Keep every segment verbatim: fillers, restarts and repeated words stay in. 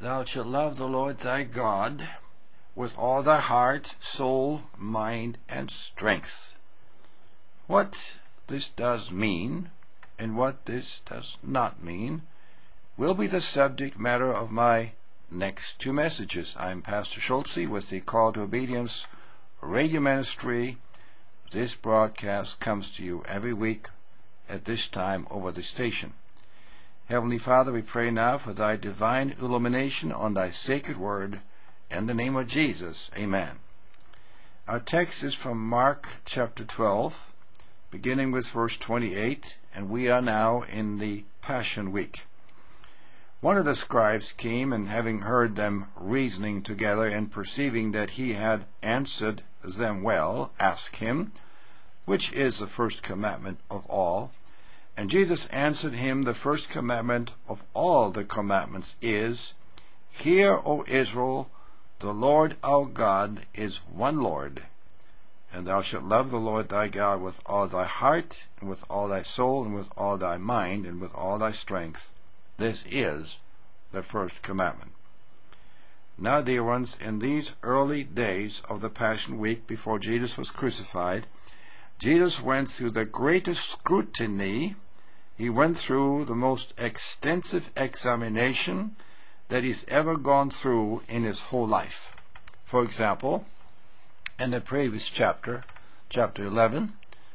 Thou shalt love the Lord thy God with all thy heart, soul, mind, and strength. What this does mean and what this does not mean will be the subject matter of my next two messages. I'm Pastor Schultze with the Call to Obedience radio ministry. This broadcast comes to you every week at this time over the station. Heavenly Father, we pray now for thy divine illumination on thy sacred word. In the name of Jesus, amen. Our text is from Mark chapter twelve, beginning with verse twenty-eight, and we are now in the Passion Week. One of the scribes came, and having heard them reasoning together, and perceiving that he had answered them well, asked him, which is the first commandment of all? And Jesus answered him, the first commandment of all the commandments is, Hear, O Israel, the Lord our God is one Lord, and thou shalt love the Lord thy God with all thy heart, and with all thy soul, and with all thy mind, and with all thy strength. This is the first commandment. Now, dear ones, in these early days of the Passion Week before Jesus was crucified, Jesus went through the greatest scrutiny. He went through the most extensive examination that he's ever gone through in his whole life. For example, in the previous chapter, chapter eleven,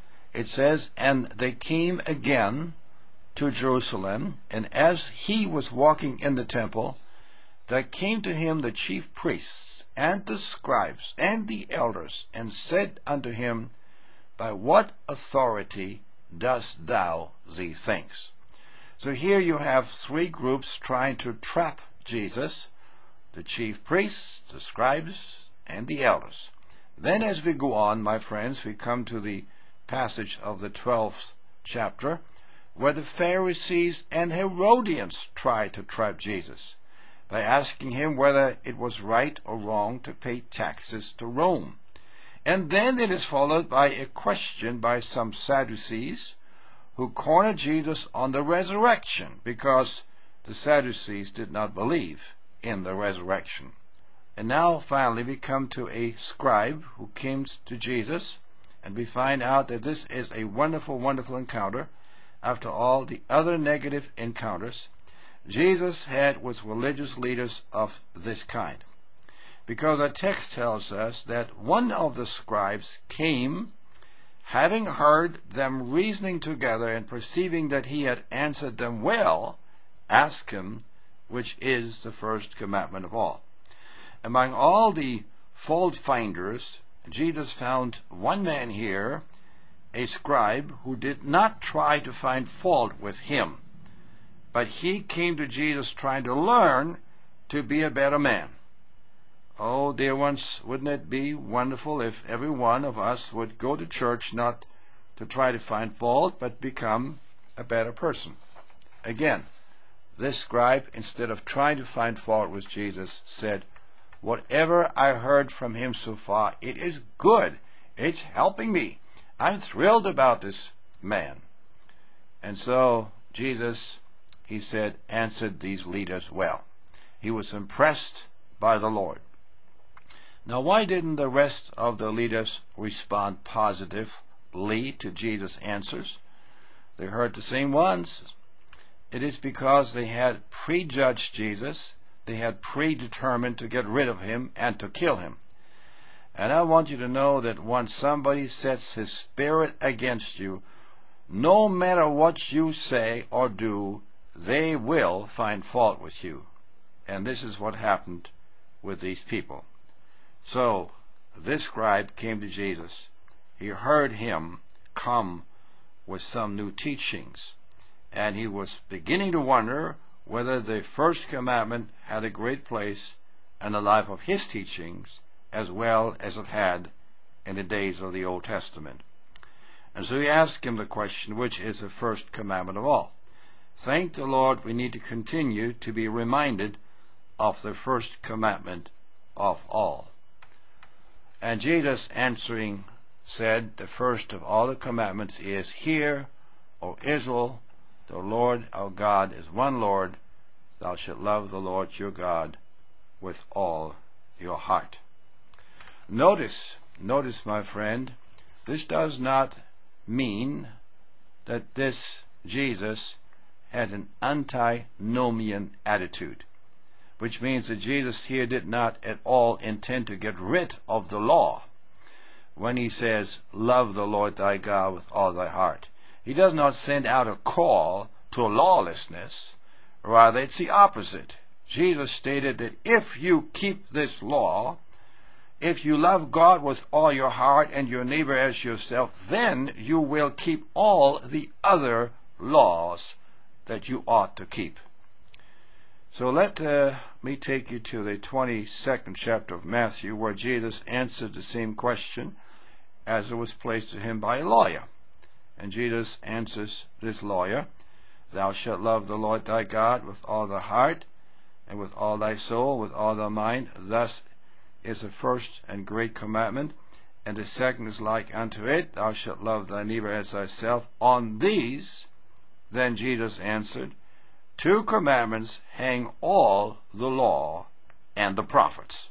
it says, And they came again to Jerusalem, and as he was walking in the temple, there came to him the chief priests, and the scribes, and the elders, and said unto him, By what authority dost thou these things? So here you have three groups trying to trap Jesus: the chief priests, the scribes, and the elders. Then as we go on, my friends, we come to the passage of the twelfth chapter, where the Pharisees and Herodians try to trap Jesus by asking him whether it was right or wrong to pay taxes to Rome. And then it is followed by a question by some Sadducees who cornered Jesus on the resurrection, because the Sadducees did not believe in the resurrection. And now finally we come to a scribe who came to Jesus, and we find out that this is a wonderful, wonderful encounter after all the other negative encounters Jesus had with religious leaders of this kind. Because our text tells us that one of the scribes came, having heard them reasoning together, and perceiving that he had answered them well, asked him, which is the first commandment of all. Among all the fault finders, Jesus found one man here, a scribe, who did not try to find fault with him, but he came to Jesus trying to learn to be a better man. Oh, dear ones, wouldn't it be wonderful if every one of us would go to church not to try to find fault, but become a better person? Again, this scribe, instead of trying to find fault with Jesus, said, Whatever I heard from him so far, it is good. It's helping me. I'm thrilled about this man. And so Jesus, he said, answered these leaders well. He was impressed by the Lord. Now, why didn't the rest of the leaders respond positively to Jesus' answers? They heard the same ones. It is because they had prejudged Jesus. They had predetermined to get rid of him and to kill him. And I want you to know that once somebody sets his spirit against you, no matter what you say or do, they will find fault with you. And this is what happened with these people. So this scribe came to Jesus. He heard him come with some new teachings, and he was beginning to wonder whether the first commandment had a great place in the life of his teachings as well as it had in the days of the Old Testament. And so he asked him the question, which is the first commandment of all? Thank the Lord, we need to continue to be reminded of the first commandment of all. And Jesus answering said, the first of all the commandments is, Hear, O Israel, the Lord our God is one Lord, Thou shalt love the Lord your God with all your heart. Notice, notice, my friend, this does not mean that this Jesus had an antinomian attitude, which means that Jesus here did not at all intend to get rid of the law when he says, love the Lord thy God with all thy heart. He does not send out a call to lawlessness. Rather, it's the opposite. Jesus stated that if you keep this law, if you love God with all your heart and your neighbor as yourself, then you will keep all the other laws that you ought to keep. So let uh, me take you to the twenty-second chapter of Matthew, where Jesus answered the same question as it was placed to him by a lawyer. And Jesus answers this lawyer, Thou shalt love the Lord thy God with all thy heart, and with all thy soul, with all thy mind. Thus is the first and great commandment. And the second is like unto it, Thou shalt love thy neighbor as thyself. On these, then Jesus answered, Two commandments hang all the law and the prophets.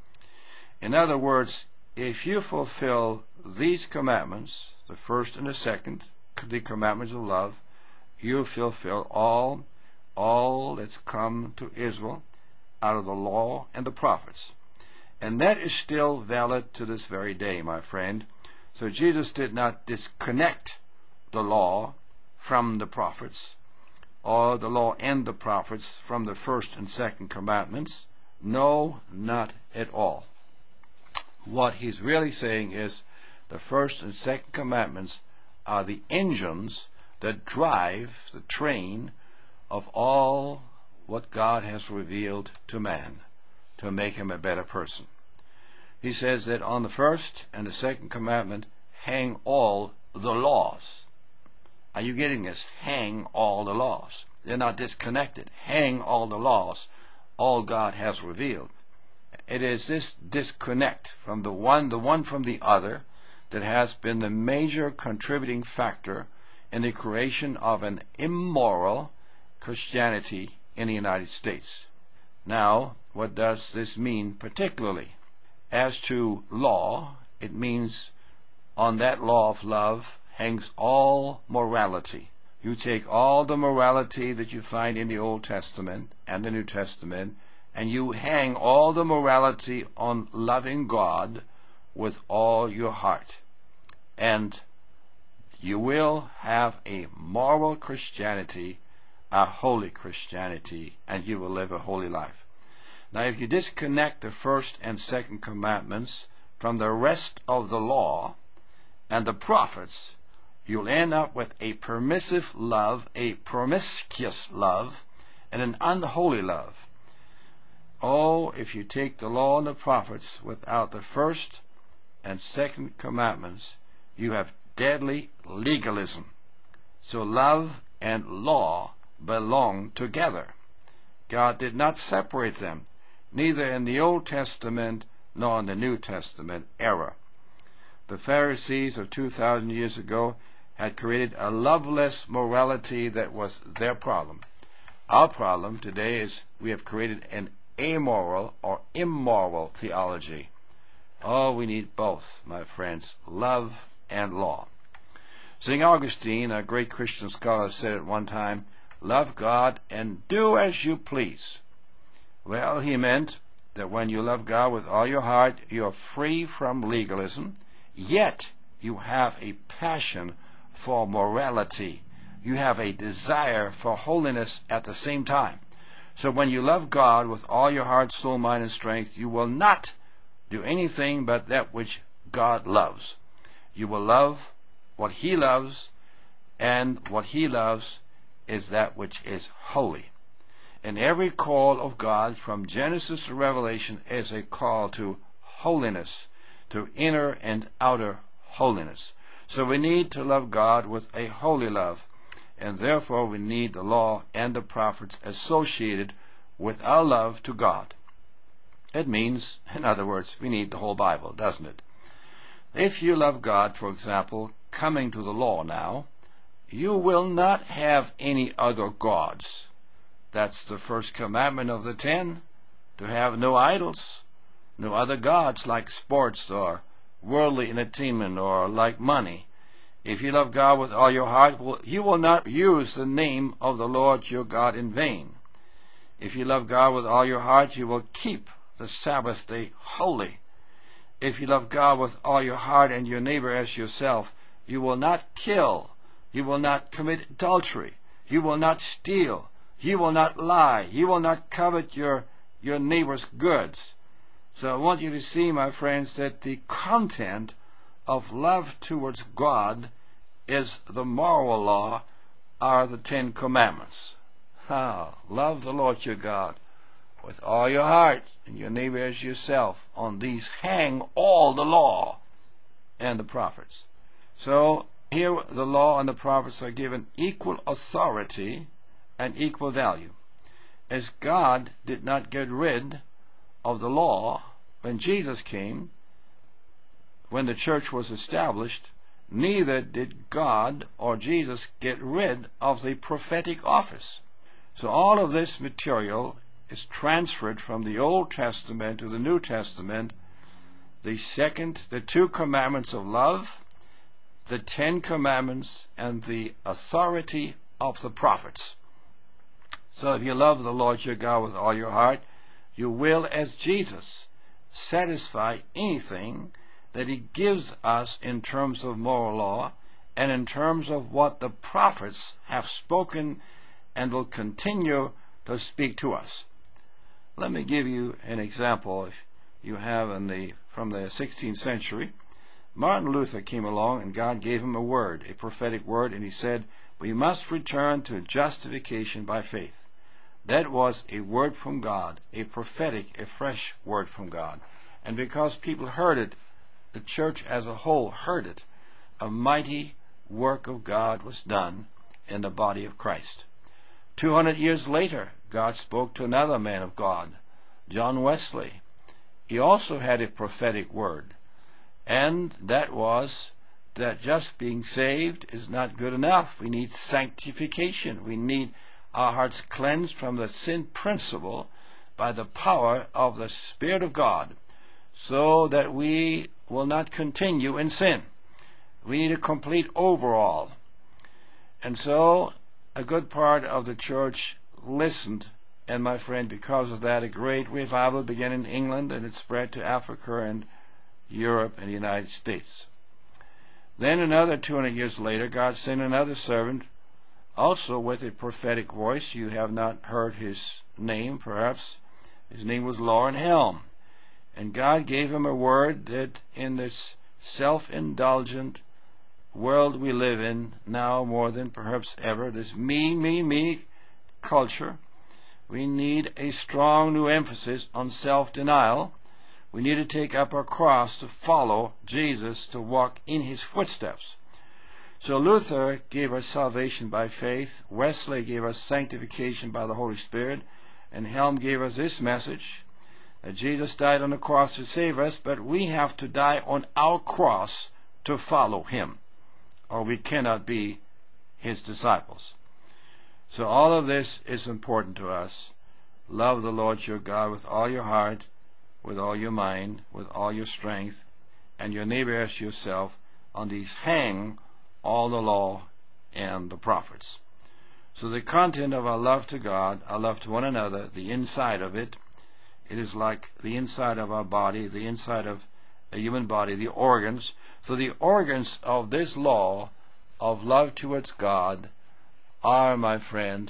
In other words, if you fulfill these commandments, the first and the second, the commandments of love, you fulfill all, all that's come to Israel out of the law and the prophets. And that is still valid to this very day, my friend. So Jesus did not disconnect the law from the prophets, or the law and the prophets from the first and second commandments. No, not at all. What he's really saying is the first and second commandments are the engines that drive the train of all what God has revealed to man to make him a better person. He says that on the first and the second commandment hang all the laws. Are you getting this? Hang all the laws. They're not disconnected. Hang all the laws, all God has revealed. It is this disconnect from the one, the one from the other, that has been the major contributing factor in the creation of an immoral Christianity in the United States. Now, what does this mean particularly? As to law, it means on that law of love hangs all morality. You take all the morality that you find in the Old Testament and the New Testament, and you hang all the morality on loving God with all your heart. And you will have a moral Christianity, a holy Christianity, and you will live a holy life. Now, if you disconnect the first and second commandments from the rest of the law and the prophets, you'll end up with a permissive love, a promiscuous love, and an unholy love. Oh, if you take the law and the prophets without the first and second commandments, you have deadly legalism. So love and law belong together. God did not separate them, neither in the Old Testament nor in the New Testament era. The Pharisees of two thousand years ago had created a loveless morality that was their problem. Our problem today is we have created an amoral or immoral theology. Oh, we need both, my friends, love and law. Saint Augustine, a great Christian scholar, said at one time, love God and do as you please. Well, he meant that when you love God with all your heart, you're free from legalism, yet you have a passion for morality. You have a desire for holiness at the same time. So when you love God with all your heart, soul, mind, and strength, you will not do anything but that which God loves. You will love what He loves, and what He loves is that which is holy. And every call of God from Genesis to Revelation is a call to holiness, to inner and outer holiness. So we need to love God with a holy love, and therefore we need the law and the prophets associated with our love to God. It means, in other words, we need the whole Bible, doesn't it? If you love God, for example, coming to the law now, you will not have any other gods That's the first commandment of the ten, to have no idols, no other gods like sports or worldly entertainment or like money. If you love God with all your heart, you will not use the name of the Lord your God in vain. If you love God with all your heart, you will keep the Sabbath day holy. If you love God with all your heart and your neighbor as yourself, you will not kill, you will not commit adultery, you will not steal, you will not lie, you will not covet your, your neighbor's goods. So I want you to see, my friends, that the content of love towards God is the moral law, are the Ten Commandments. Ah, love the Lord your God with all your heart and your neighbor as yourself. On these hang all the law and the prophets. So here the law and the prophets are given equal authority and equal value. As God did not get rid of the law when Jesus came, when the church was established, neither did God or Jesus get rid of the prophetic office. So all of this material is transferred from the Old Testament to the New Testament. The second, the two commandments of love, the Ten Commandments, and the authority of the prophets. So if you love the Lord your God with all your heart, you will, as Jesus, satisfy anything that he gives us in terms of moral law and in terms of what the prophets have spoken and will continue to speak to us. Let me give you an example. If you have in the from the sixteenth century, Martin Luther came along and God gave him a word, a prophetic word, and he said, we must return to justification by faith. That was a word from God, a prophetic, a fresh word from God. And because people heard it, the church as a whole heard it, a mighty work of God was done in the body of Christ. Two hundred years later, God spoke to another man of God, John Wesley. He also had a prophetic word, and that was that just being saved is not good enough. We need sanctification. We need our hearts cleansed from the sin principle by the power of the Spirit of God, so that we will not continue in sin. We need a complete overhaul. And so a good part of the church listened, and my friend, because of that, a great revival began in England, and it spread to Africa and Europe and the United States. Then another two hundred years later, God sent another servant, also with a prophetic voice. You have not heard his name, perhaps. His name was Loren Helm. And God gave him a word that in this self-indulgent world we live in now more than perhaps ever, this me, me, me culture, we need a strong new emphasis on self-denial. We need to take up our cross to follow Jesus, to walk in his footsteps. So Luther gave us salvation by faith, Wesley gave us sanctification by the Holy Spirit, and Helm gave us this message, that Jesus died on the cross to save us, but we have to die on our cross to follow him, or we cannot be his disciples. So all of this is important to us. Love the Lord your God with all your heart, with all your mind, with all your strength, and your neighbor as yourself. On these hang all the law and the prophets. So the content of our love to God, our love to one another, the inside of it, it is like the inside of our body, the inside of a human body, the organs. So the organs of this law of love towards God are, my friend,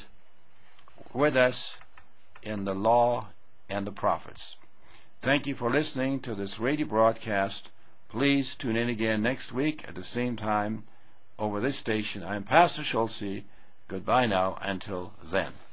with us in the law and the prophets. Thank you for listening to this radio broadcast. Please tune in again next week at the same time over this station. I'm Pastor Schulze. Goodbye now until then.